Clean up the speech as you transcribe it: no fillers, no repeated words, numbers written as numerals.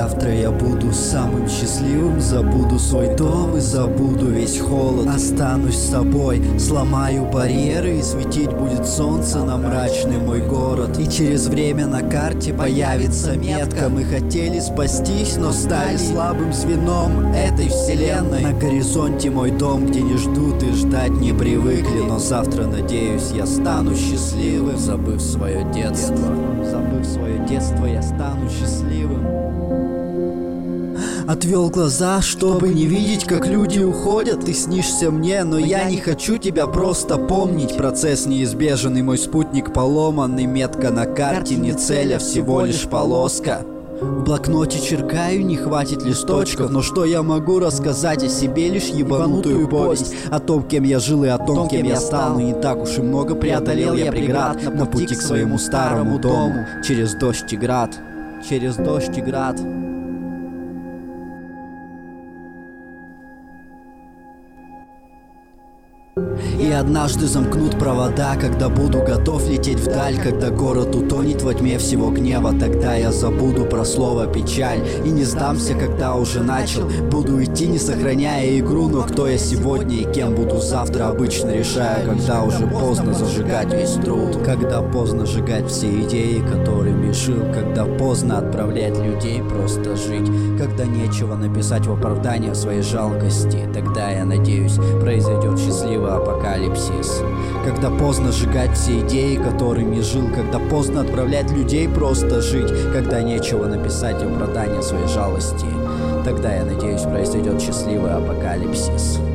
Завтра я буду самым счастливым, забуду свой дом и забуду весь холод. Останусь с собой, сломаю барьеры, и светить будет солнце на мрачный мой город. И через время на карте появится метка. Мы хотели спастись, но стали слабым звеном этой вселенной. На горизонте мой дом, где не ждут и ждать не привыкли. Но завтра, надеюсь, я стану счастливым, забыв свое детство. Забыв свое детство, я стану счастливым. Отвел глаза, чтобы не видеть, как люди уходят. Ты снишься мне, но я не хочу тебя просто помнить. Процесс неизбежен, и мой спутник поломанный. Метка на карте, не цель, а всего лишь полоска. В блокноте черкаю, не хватит листочков. Но что я могу рассказать о себе? Лишь ебанутую повесть о том, кем я жил и о том, кем я стал. Но не так уж и много преодолел я преград на пути к своему старому дому. Через дождь и град, через дождь и град. И однажды замкнут провода, когда буду готов лететь вдаль. Когда город утонет во тьме всего гнева, тогда я забуду про слово печаль. И не сдамся, когда уже начал. Буду идти, не сохраняя игру. Но кто я сегодня и кем буду завтра, обычно решаю, когда уже поздно зажигать весь труд. Когда поздно сжигать все идеи, которыми жил. Когда поздно отправлять людей просто жить. Когда нечего написать в оправдание своей жалкости, тогда, я надеюсь, произойдет счастливый апокалипсис. Когда поздно сжигать все идеи, которыми жил. Когда поздно отправлять людей просто жить. Когда нечего написать в оправдание своей жалости, тогда, я надеюсь, произойдет счастливый апокалипсис.